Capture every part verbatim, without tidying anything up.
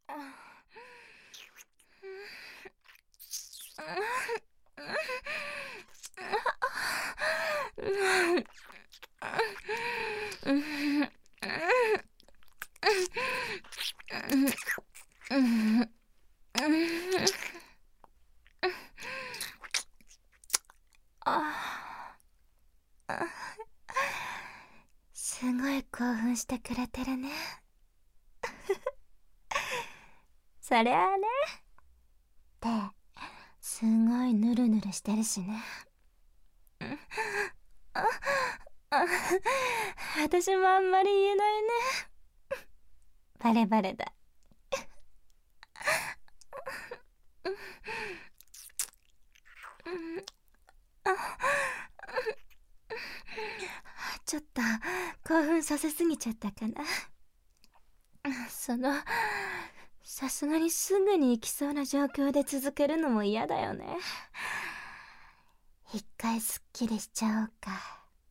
すごい興奮してくれてるね。そりゃあね。手すごいヌルヌルしてるしね。ああ私もあんまり言えないね。バレバレだ。ちょっと興奮させすぎちゃったかな。そのさすがにすぐに行きそうな状況で続けるのも嫌だよね。一回すっきりしちゃおうか。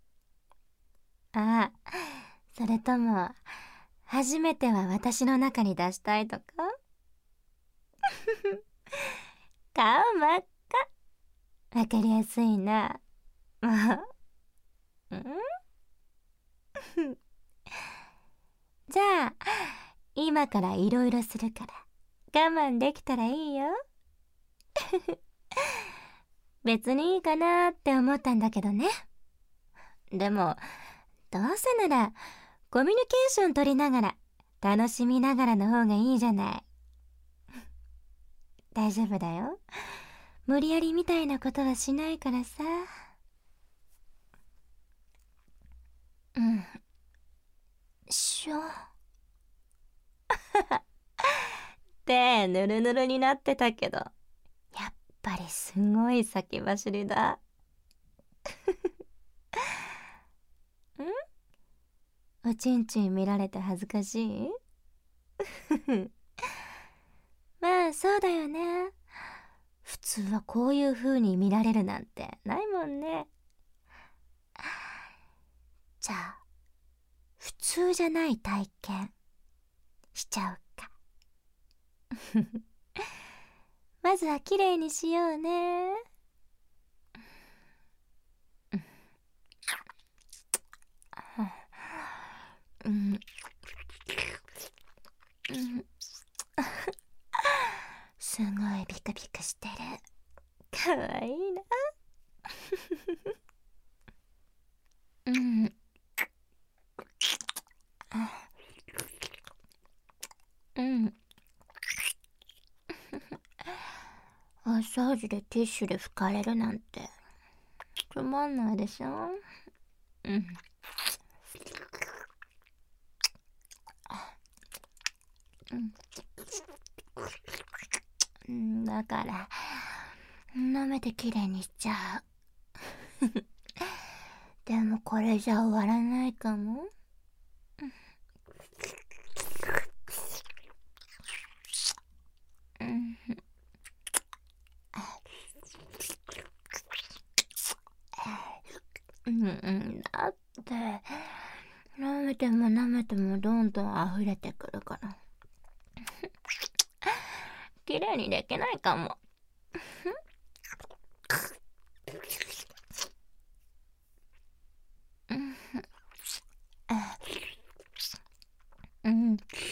ああ、それとも初めては私の中に出したいとか？顔真っ赤。わかりやすいな。もう、んじゃあ今からいろいろするから我慢できたらいいよ。別にいいかなって思ったんだけどね。でもどうせならコミュニケーション取りながら楽しみながらの方がいいじゃない。大丈夫だよ。無理やりみたいなことはしないからさ。うん。しょ。手ぬるぬるになってたけど、やっぱりすごい先走りだ。ん？おちんちん見られて恥ずかしい？まあそうだよね。普通はこういう風に見られるなんてないもんね。じゃあ普通じゃない体験しちゃうか。まずはきれいにしようね。うん、うん、すごいビクビクしてる。かわいいな。うん。うん。お掃除でティッシュで拭かれるなんてつまんないでしょ。うん。うん、だから舐めてきれいにしちゃう。でもこれじゃ終わらないかも。うん、うん、うん、だって舐めても舐めてもどんどん溢れてくるからきれいにできないかも。うん。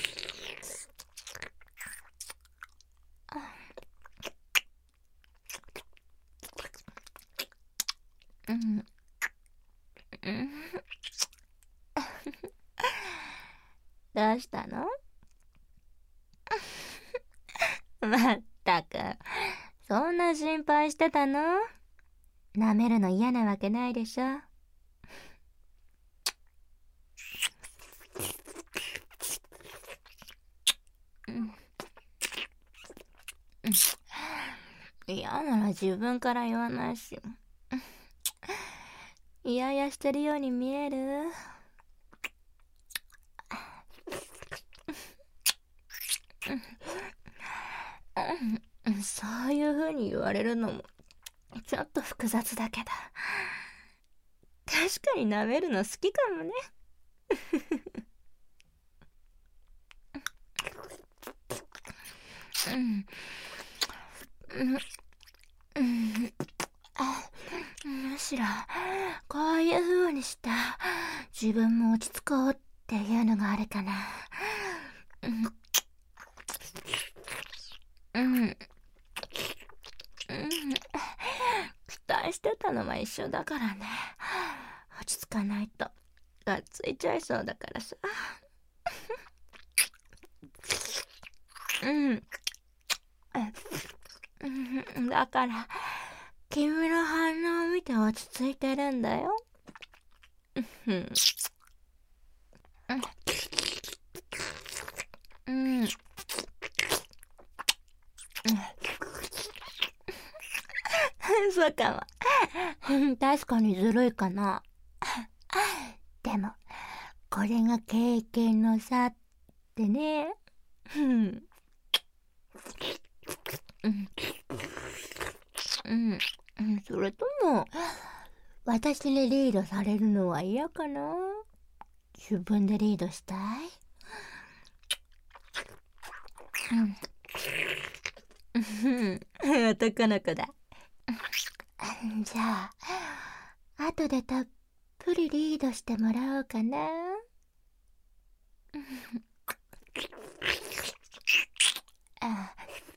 うん。うん。どうしたの？まったく、そんな心配してたの？舐めるの嫌なわけないでしょ。うん。嫌なら自分から言わないし。いやいやしてるように見える？そういう風に言われるのもちょっと複雑だけど、確かに舐めるの好きかもね。 うんうんうん、あ、むしろこういう風にした自分も落ち着こうっていうのがあるかな。うんうんうん、期待してたのは一緒だからね。落ち着かないとがっついちゃいそうだからさ。うんうん、だから君の反応を見て落ち着いてるんだよ。うんうん、うん、そうかも。確かにずるいかな。でもこれが経験の差ってね。うんうんうん、それとも私にリードされるのは嫌かな。自分でリードしたい。うん男の子だ。じゃあ後でたっぷりリードしてもらおうかな。あ、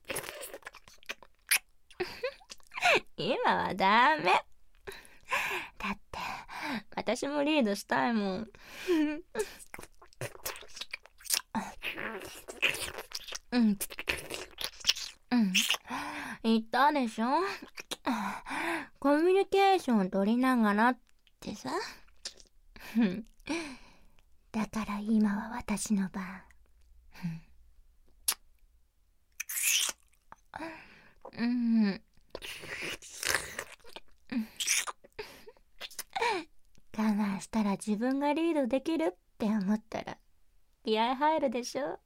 今はダメだって、私もリードしたいもん。うんうん言ったでしょ、コミュニケーション取りながらってさ。だから今は私の番。うん、我慢したら自分がリードできるって思ったら気合入るでしょ。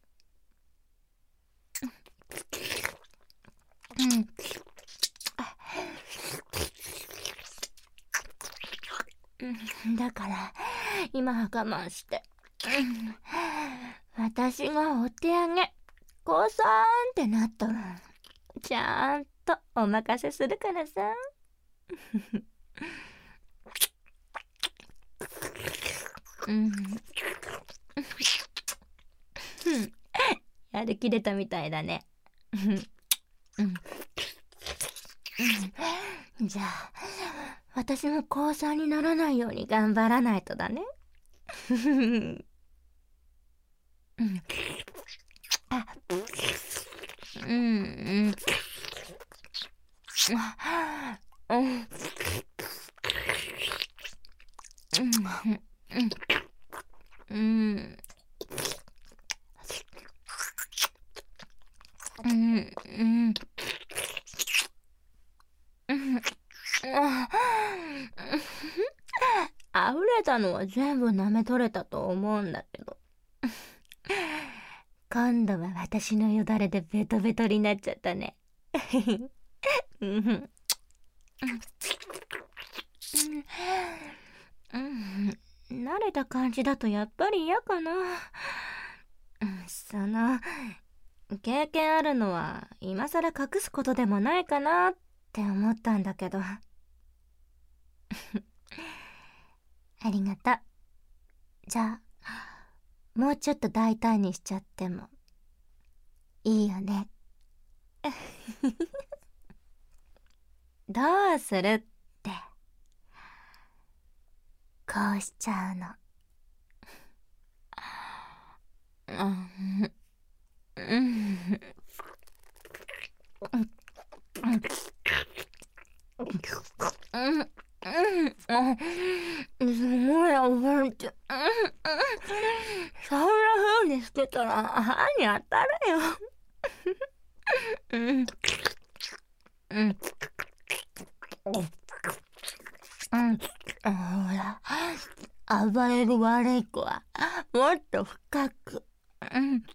うん、だから今は我慢して、うん、私がお手上げ降参ってなったらちゃんとお任せするからさ。うんやる気出たみたいだね。うんうん、じゃあ私も降参にならないように頑張らないとだね。うんあうんうんうんうんうんうん溢れたのは全部舐め取れたと思うんだけど、今度は私のよだれでベトベトになっちゃったね。うんうん、慣れた感じだとやっぱり嫌かな。その経験あるのは今更隠すことでもないかなって思ったんだけど。ありがとう。じゃあもうちょっと大胆にしちゃってもいいよね。どうするって、こうしちゃうの。うんうんうんうん、すごい暴れて、うんうん、そんな風にしてたら歯に当たるよ。うんうんうん、ほら暴れる悪い子はもっと深く、うん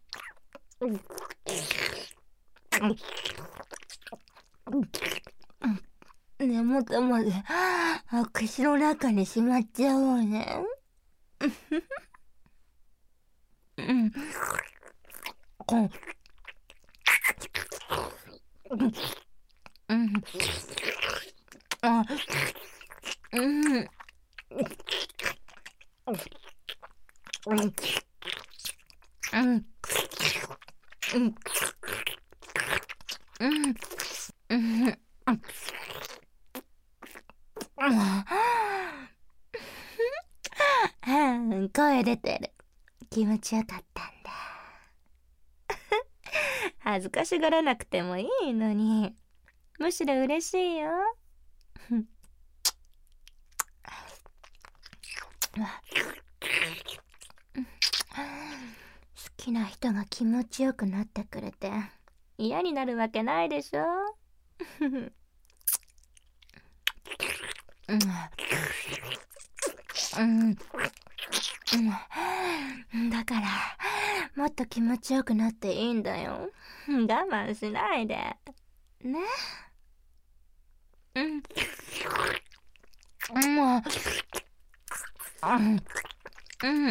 根元まで口の中にしまっちゃおうね。うん、 うん。あ、うん。うん。うん。うん。うん。うん。うん。うん、声出てる。気持ちよかったんだ。恥ずかしがらなくてもいいのに。むしろ嬉しいよ。好きな人が気持ちよくなってくれて嫌になるわけないでしょ。うん、うん、うん、だからもっと気持ちよくなっていいんだよ。我慢しないでね。うん、うん、うん、うん、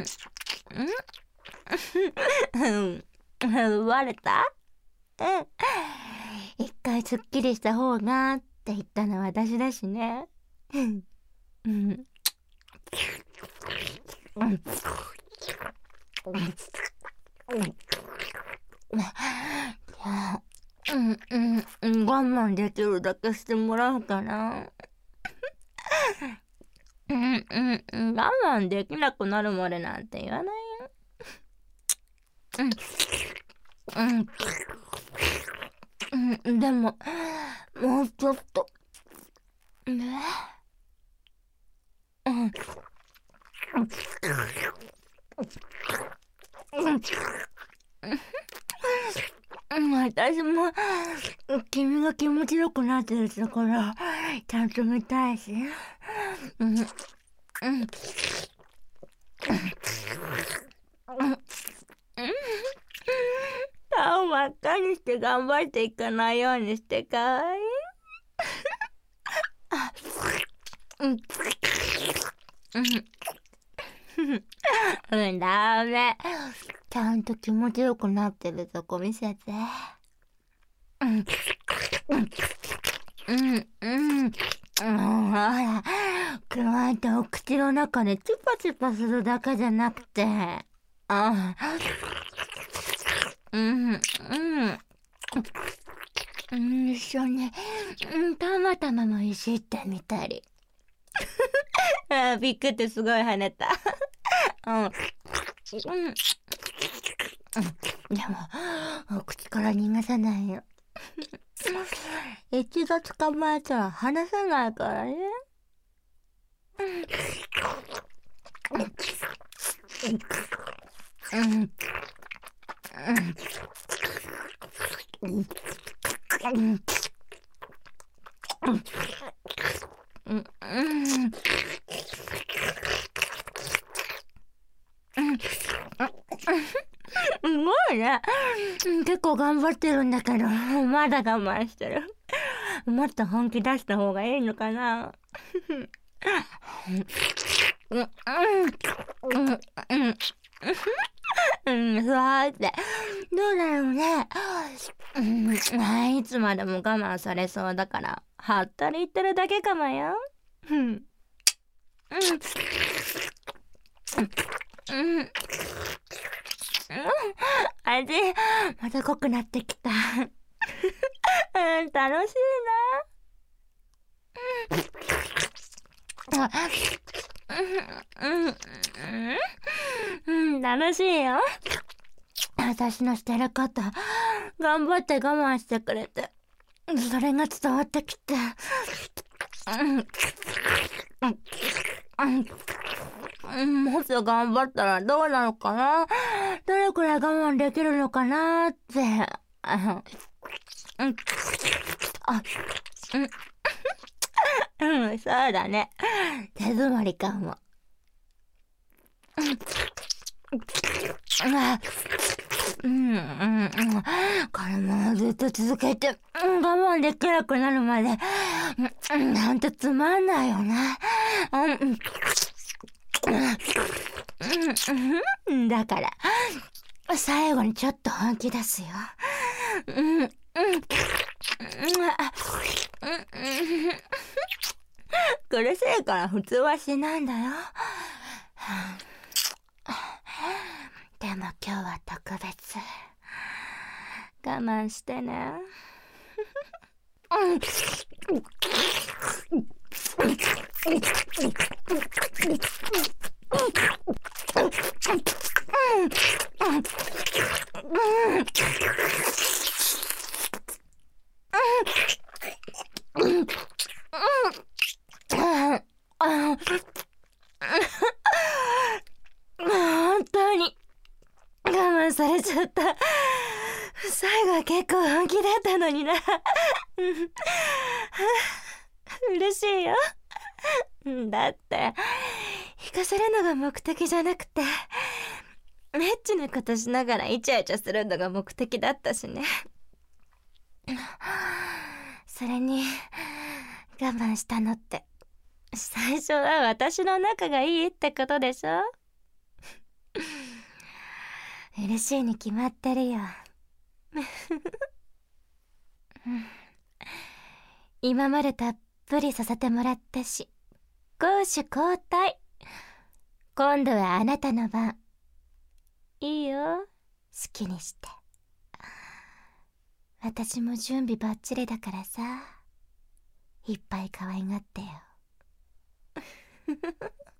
うん、バレた？うん。一回すっきりした方がって言ったのは私だしね。うん。うん。うん。じゃあ、うん、うん、うん、我慢できるだけしてもらおうかな。うん、うん、うん、我慢できなくなるまでなんて言わないよ。うん、うん、うん、でも、もうちょっと。ね。うん。うん。うん、私も君が気持ちよくなってるところちゃんと見たいし。うん、うん、うん、顔真っ赤にして頑張っていかないようにしてかわいい。あ、うん、うん、うん、ダメ。ちゃんと気持ちよくなってるとこ見せて。うん、うん、うん、うん、ほら、くわえてお口の中でチュパチュパするだけじゃなくて、あ、うん、うん、うん、一緒に、うん、たまたまもいじってみたり。あ、びっくってすごい跳ねた。うん、うん、うん、でも、お口から逃がさないよ。一度捕まえたら離さないからね。うん、うん、うん、うん、うん、うん、すごいね。結構頑張ってるんだけど、まだ我慢してる。もっと本気出した方がいいのかな。うん、うん、うん、うん、うん、そうって。どうだろうね。うん、いつまでも我慢されそうだから、はったり言ってるだけかもよ。うん、うん、うん、味、また濃くなってきた。うん、楽しいな。うん、うん、うん、うん、楽しいよ。私のしてること、頑張って我慢してくれて、それが伝わってきて、うん、うん、うん、もっと頑張ったらどうなのかな、どれくらい我慢できるのかなって、あの、うん、あ、うん、うん、そうだね。手詰まりかも。あ、うん、うん、うん。これもずっと続けて、うん、我慢できなくなるまで、うん、なんとつまんないよな。うん、うん、だから、最後にちょっと本気出すよ。うん、うん。 苦しいから普通はしないんだよ。でも今日は特別。我慢してね。本当に我慢されちゃった。最後は結構本気だったのにな。嬉しいよ。だって引かせるのが目的じゃなくて、エッチなことしながらイチャイチャするのが目的だったしね。それに我慢したのって最初は私の仲がいいってことでしょ。嬉しいに決まってるよ。今までたっぷりさせてもらったし、攻守交代。今度はあなたの番。いいよ、好きにして。私も準備バッチリだからさ、いっぱい可愛がってよ。